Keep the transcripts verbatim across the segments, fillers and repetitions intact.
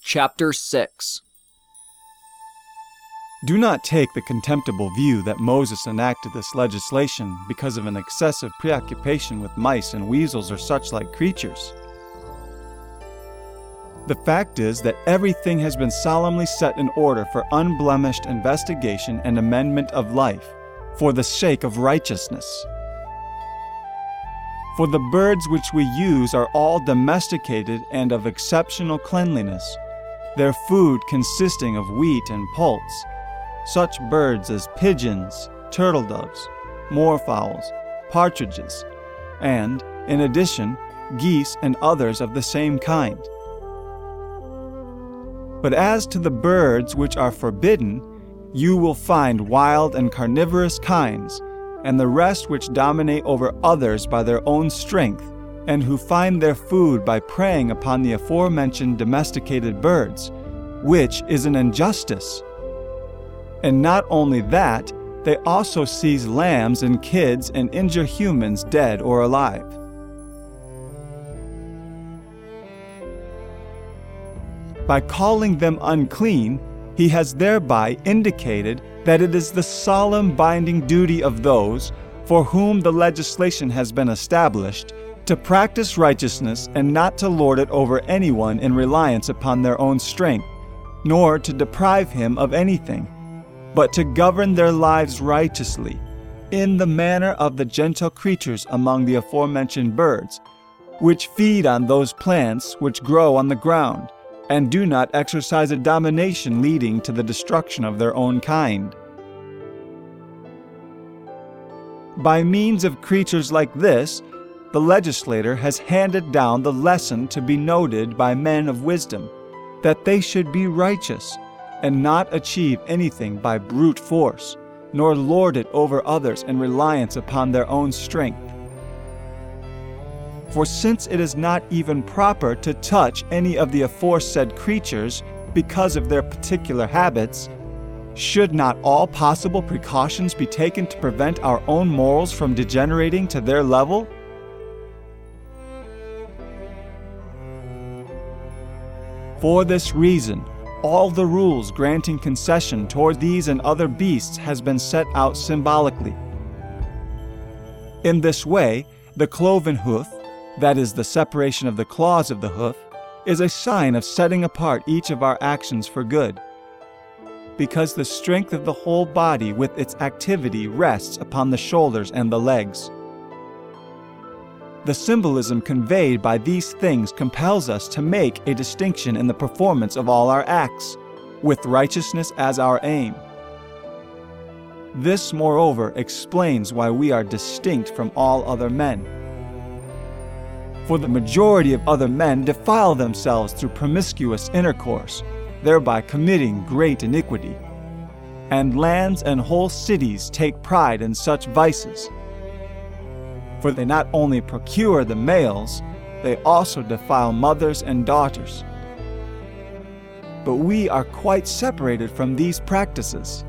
Chapter six. Do not take the contemptible view that Moses enacted this legislation because of an excessive preoccupation with mice and weasels or such like creatures. The fact is that everything has been solemnly set in order for unblemished investigation and amendment of life, for the sake of righteousness. For the birds which we use are all domesticated and of exceptional cleanliness, their food consisting of wheat and pulse, such birds as pigeons, turtle doves, moorfowls, partridges, and, in addition, geese and others of the same kind. But as to the birds which are forbidden, you will find wild and carnivorous kinds, and the rest which dominate over others by their own strength, and who find their food by preying upon the aforementioned domesticated birds, which is an injustice. And not only that, they also seize lambs and kids and injure humans dead or alive. By calling them unclean, he has thereby indicated that it is the solemn binding duty of those for whom the legislation has been established to practice righteousness and not to lord it over anyone in reliance upon their own strength, nor to deprive him of anything, but to govern their lives righteously, in the manner of the gentle creatures among the aforementioned birds, which feed on those plants which grow on the ground, and do not exercise a domination leading to the destruction of their own kind. By means of creatures like this, the legislator has handed down the lesson to be noted by men of wisdom, that they should be righteous, and not achieve anything by brute force, nor lord it over others in reliance upon their own strength. For since it is not even proper to touch any of the aforesaid creatures because of their particular habits, should not all possible precautions be taken to prevent our own morals from degenerating to their level? For this reason, all the rules granting concession toward these and other beasts has been set out symbolically. In this way, the cloven hoof, that is, the separation of the claws of the hoof, is a sign of setting apart each of our actions for good, because the strength of the whole body with its activity rests upon the shoulders and the legs. The symbolism conveyed by these things compels us to make a distinction in the performance of all our acts, with righteousness as our aim. This, moreover, explains why we are distinct from all other men. For the majority of other men defile themselves through promiscuous intercourse, thereby committing great iniquity. And lands and whole cities take pride in such vices. For they not only procure the males, they also defile mothers and daughters. But we are quite separated from these practices.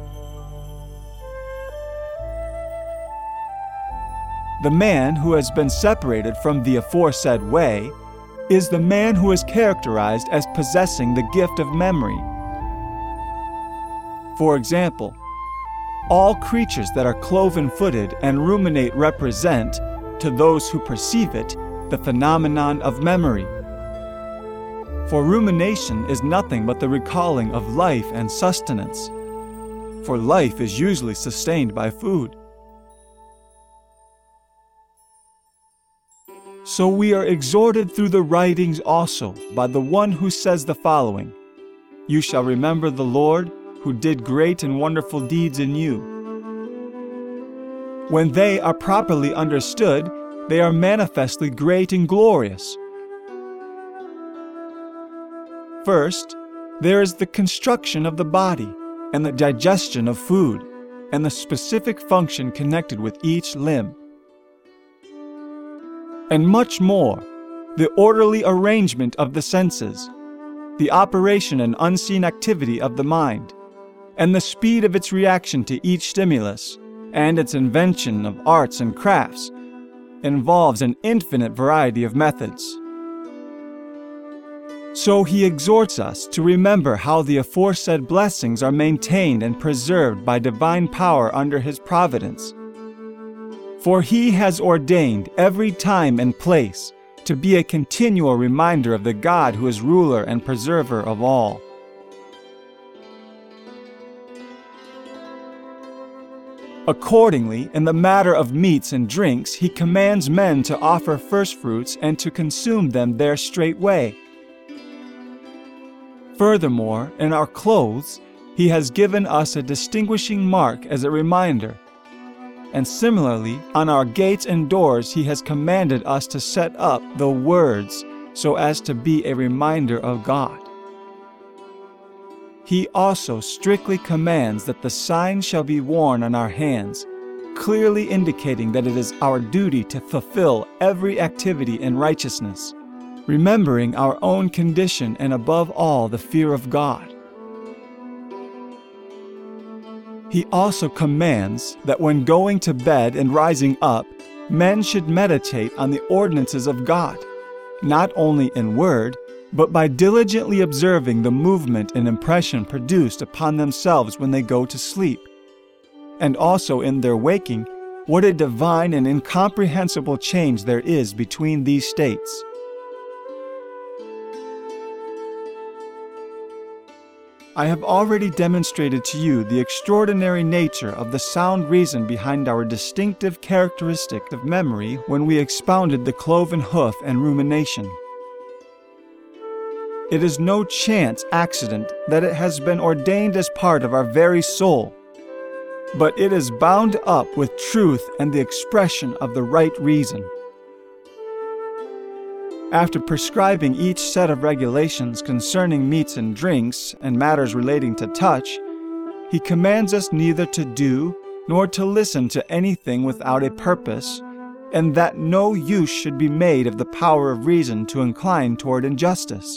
The man who has been separated from the aforesaid way is the man who is characterized as possessing the gift of memory. For example, all creatures that are cloven-footed and ruminate represent, to those who perceive it, the phenomenon of memory. For rumination is nothing but the recalling of life and sustenance, for life is usually sustained by food. So we are exhorted through the writings also by the one who says the following: "You shall remember the Lord, who did great and wonderful deeds in you." When they are properly understood, they are manifestly great and glorious. First, there is the construction of the body, and the digestion of food, and the specific function connected with each limb. And much more, the orderly arrangement of the senses, the operation and unseen activity of the mind, and the speed of its reaction to each stimulus, and its invention of arts and crafts, involves an infinite variety of methods. So he exhorts us to remember how the aforesaid blessings are maintained and preserved by divine power under his providence. For he has ordained every time and place to be a continual reminder of the God who is ruler and preserver of all. Accordingly, in the matter of meats and drinks, he commands men to offer firstfruits and to consume them there straightway. Furthermore, in our clothes, he has given us a distinguishing mark as a reminder. And similarly, on our gates and doors, he has commanded us to set up the words so as to be a reminder of God. He also strictly commands that the sign shall be worn on our hands, clearly indicating that it is our duty to fulfill every activity in righteousness, remembering our own condition and above all the fear of God. He also commands that when going to bed and rising up, men should meditate on the ordinances of God, not only in word, but by diligently observing the movement and impression produced upon themselves when they go to sleep, and also in their waking, what a divine and incomprehensible change there is between these states. I have already demonstrated to you the extraordinary nature of the sound reason behind our distinctive characteristic of memory when we expounded the cloven hoof and rumination. It is no chance accident that it has been ordained as part of our very soul, but it is bound up with truth and the expression of the right reason. After prescribing each set of regulations concerning meats and drinks and matters relating to touch, he commands us neither to do nor to listen to anything without a purpose, and that no use should be made of the power of reason to incline toward injustice.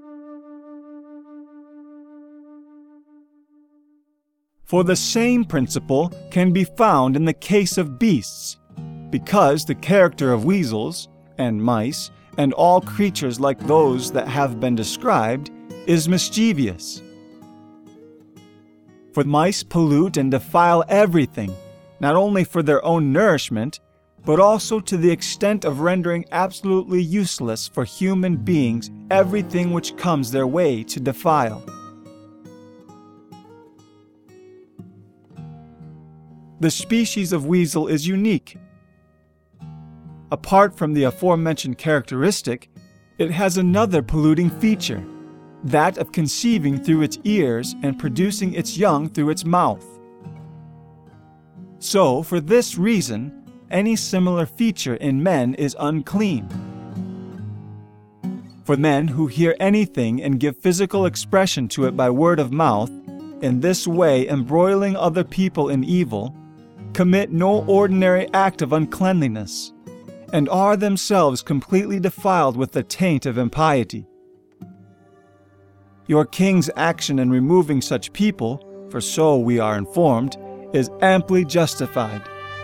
For the same principle can be found in the case of beasts, because the character of weasels and mice and all creatures like those that have been described is mischievous. For mice pollute and defile everything, not only for their own nourishment, but also to the extent of rendering absolutely useless for human beings everything which comes their way to defile. The species of weasel is unique. Apart from the aforementioned characteristic, it has another polluting feature, that of conceiving through its ears and producing its young through its mouth. So, for this reason, any similar feature in men is unclean. For men who hear anything and give physical expression to it by word of mouth, in this way embroiling other people in evil, commit no ordinary act of uncleanliness, and are themselves completely defiled with the taint of impiety. Your king's action in removing such people, for so we are informed, is amply justified.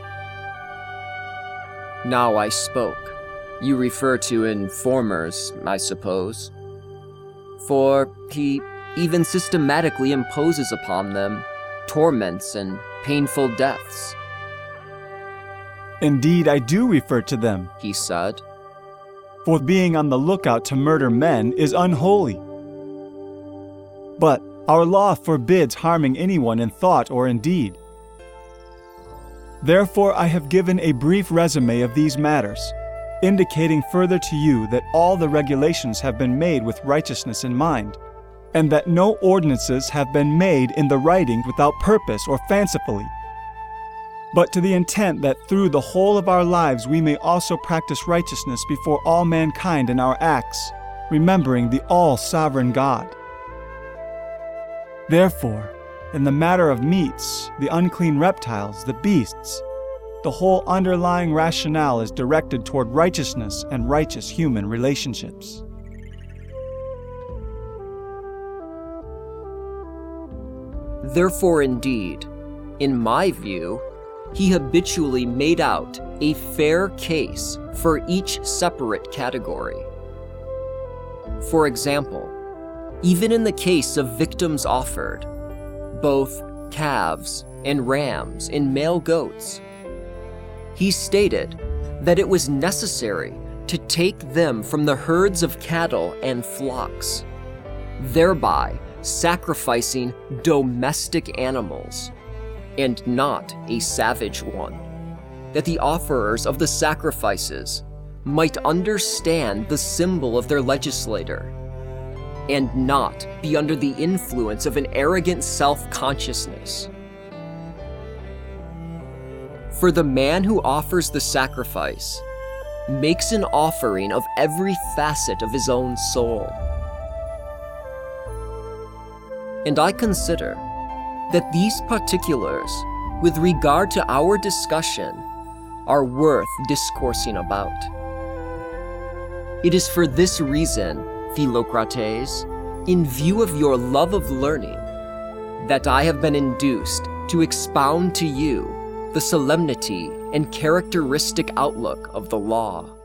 Now I spoke. You refer to informers, I suppose. For he even systematically imposes upon them torments and painful deaths. Indeed, I do refer to them, he said. For being on the lookout to murder men is unholy. But our law forbids harming anyone in thought or in deed. Therefore, I have given a brief resume of these matters, indicating further to you that all the regulations have been made with righteousness in mind, and that no ordinances have been made in the writing without purpose or fancifully, but to the intent that through the whole of our lives we may also practice righteousness before all mankind in our acts, remembering the all-sovereign God. Therefore, in the matter of meats, the unclean reptiles, the beasts, the whole underlying rationale is directed toward righteousness and righteous human relationships. Therefore, indeed, in my view, he habitually made out a fair case for each separate category. For example, even in the case of victims offered, both calves and rams and male goats, he stated that it was necessary to take them from the herds of cattle and flocks, thereby sacrificing domestic animals and not a savage one, that the offerers of the sacrifices might understand the symbol of their legislator and not be under the influence of an arrogant self-consciousness. For the man who offers the sacrifice makes an offering of every facet of his own soul. And I consider that these particulars, with regard to our discussion, are worth discoursing about. It is for this reason, Philocrates, in view of your love of learning, that I have been induced to expound to you the solemnity and characteristic outlook of the law.